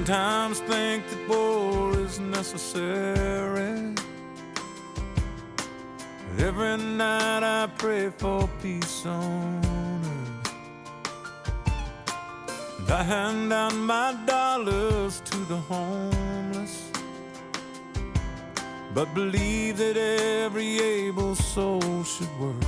sometimes think that war is necessary. But every night I pray for peace on earth. And I hand out my dollars to the homeless, but believe that every able soul should work.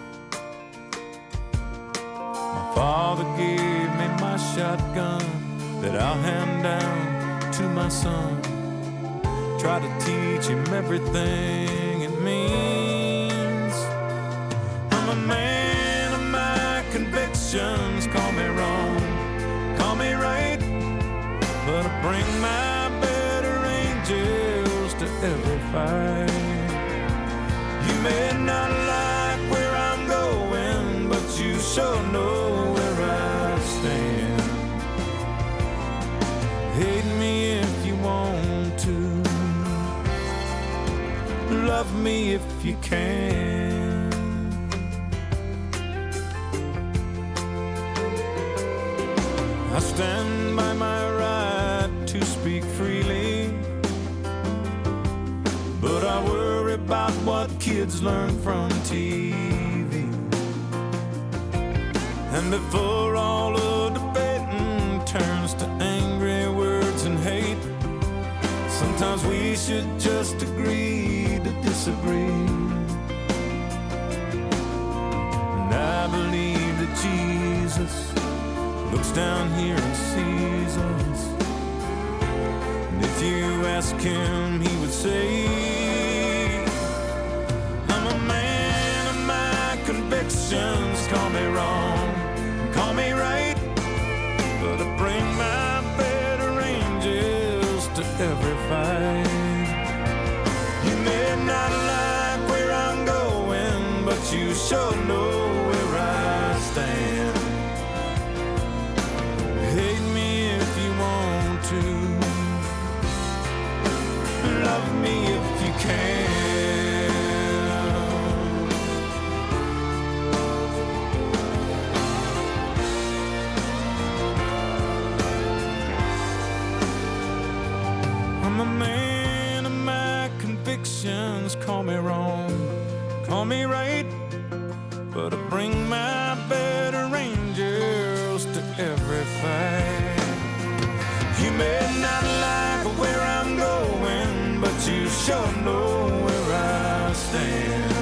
My father gave me my shotgun that I'll hand down to my son. Try to teach him everything it means. I'm a man of my convictions. Call me wrong, call me right, but I bring my better angels to every fight. You may not like where I'm going, but you sure know where I stand. Hate me if you want to, love me if you can. I stand by my right to speak freely, but I worry about what kids learn from TV. And before all the debating turns to angry words and hate, sometimes we should just agree to disagree. And I believe that Jesus looks down here and sees us. And if you ask him, he would say, I'm a man of my convictions. Call me wrong, call me right, but I bring my better angels to every fight. You may not like where I'm going, but you sure know where I stand. Hate me if you want to, love me if you can. I'm a man of my convictions. Call me wrong, call me right, but I bring my better angels to every fight. You may not like where I'm going, but you sure know where I stand.